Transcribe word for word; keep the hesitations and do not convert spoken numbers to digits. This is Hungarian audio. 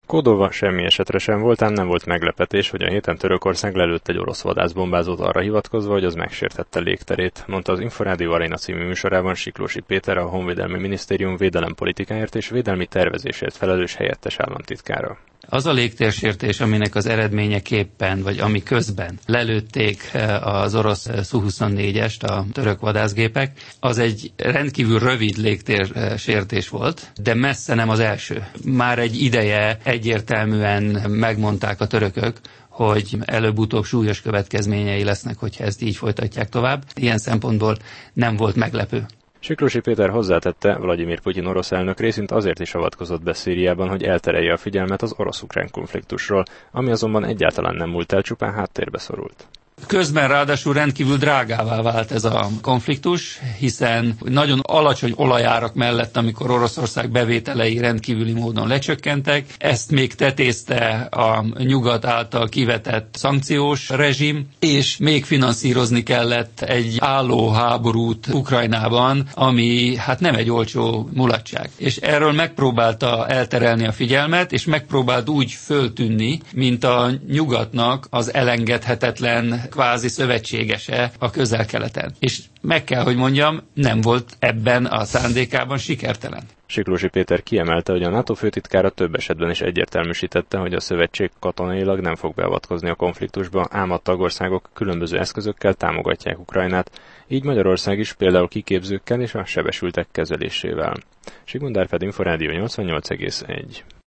Kódolva semmi esetre sem volt, ám nem volt meglepetés, hogy a héten Törökország lelőtt egy orosz vadászbombázót arra hivatkozva, hogy az megsértette légterét, mondta az Inforádió Aréna című műsorában Siklósi Péter, a Honvédelmi Minisztérium védelempolitikáért és védelmi tervezésért felelős helyettes államtitkára. Az a légtérsértés, aminek az eredményeképpen, vagy ami közben lelőtték az orosz szú huszonnégyest, a török vadászgépek, az egy rendkívül rövid légtérsértés volt, de messze nem az első. Már egy ideje egyértelműen megmondták a törökök, hogy előbb-utóbb súlyos következményei lesznek, hogyha ezt így folytatják tovább. Ilyen szempontból nem volt meglepő. Siklósi Péter hozzátette, Vladimir Putyin orosz elnök részint azért is avatkozott be Szíriában, hogy elterelje a figyelmet az orosz-ukrán konfliktusról, ami azonban egyáltalán nem múlt el, csupán háttérbe szorult. Közben ráadásul rendkívül drágává vált ez a konfliktus, hiszen nagyon alacsony olajárak mellett, amikor Oroszország bevételei rendkívüli módon lecsökkentek, ezt még tetézte a nyugat által kivetett szankciós rezsim, és még finanszírozni kellett egy álló háborút Ukrajnában, ami hát nem egy olcsó mulatság. És erről megpróbálta elterelni a figyelmet, és megpróbált úgy föltűnni, mint a nyugatnak az elengedhetetlen kvázi szövetségese a Közel-Keleten. És meg kell, hogy mondjam, nem volt ebben a szándékában sikertelen. Siklósi Péter kiemelte, hogy a NATO főtitkára több esetben is egyértelműsítette, hogy a szövetség katonailag nem fog beavatkozni a konfliktusba, ám a tagországok különböző eszközökkel támogatják Ukrajnát, így Magyarország is például kiképzőkkel és a sebesültek kezelésével. Sigmund Árpád, Inforádió nyolcvannyolc egész egy.